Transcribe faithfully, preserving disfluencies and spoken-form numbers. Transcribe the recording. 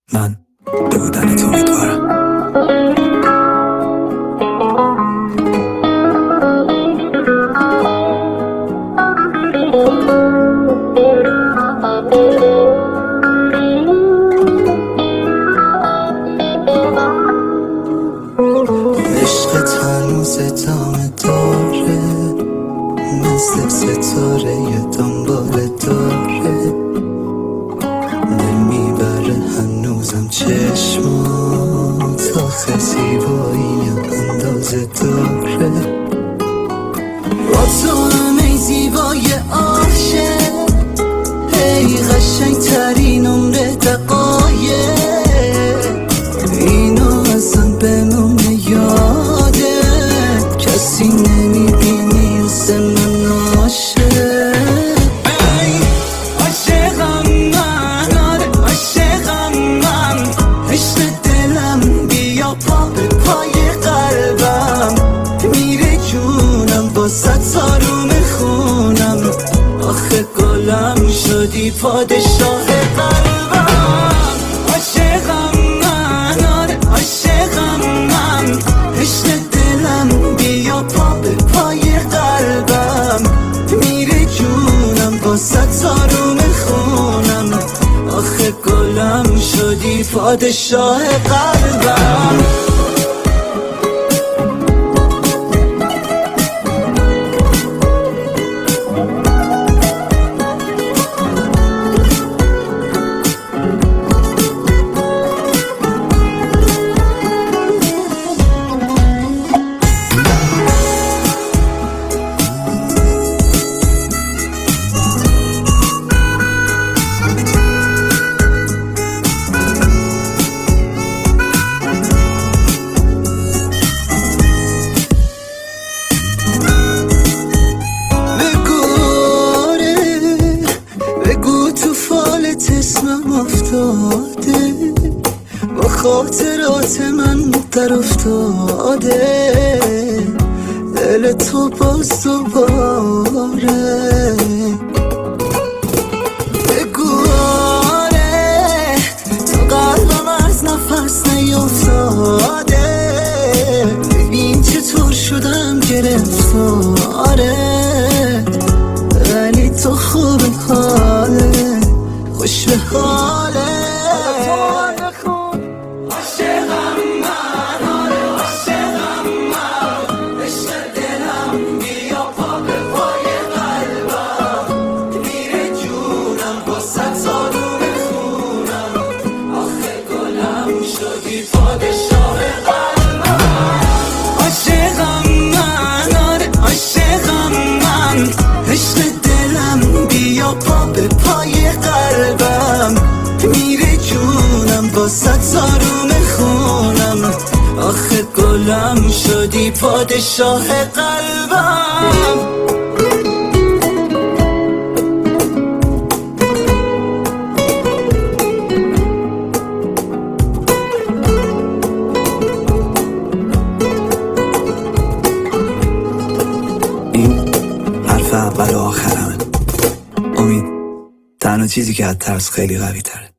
من به بودنت امیدوارم. عشقت هنوز ادامه داره، مثل ستاره یه دنباله داره، دل میبره هنوزم چشمات، آخه زیبایی اندازه داره. با تو همه زیبای عاشق، ای قشنگ ترین عمر دقایق، اینو اصلا بمونه یادت، کسی نمیبینی مثل من عاشق. ای عاشقم من، آره عاشقم من، عشق دلم بیا پا به پای قلبم، میره جونم با صد سارو خونم، آخه گلم شدی پادشاه قلبم. عاشقم من، آره عاشقم من، عشق دلم بیا پا به پای قلبم، میره جونم با صد سارو خونم، آخه گلم شدی پادشاه قلبم. اسمم افتاده، با خاطرات من در افتاده، دل تو باز دوباره. بگو آره، تو قلبم از نفس نیفتاده، ببین چطور شدم گرفتاره، ولی تو خوب حاله، خوش به حاله. عاشقم من، آره عاشقم من، عشق دلم بیا پا به پای قلبم، میره جونم با صد سالون خونم، آخه گلم شدی پادشاه قلبم. عاشقم من، آره عاشقم من، عشق دلم بیا پا به پای قلبم، میره جونم با صد سارو خونم، آخه گلم شدی پادشاه قلبم. این حرف اول و آخرمه. امید تنها چیزی که از ترس خیلی قوی تره.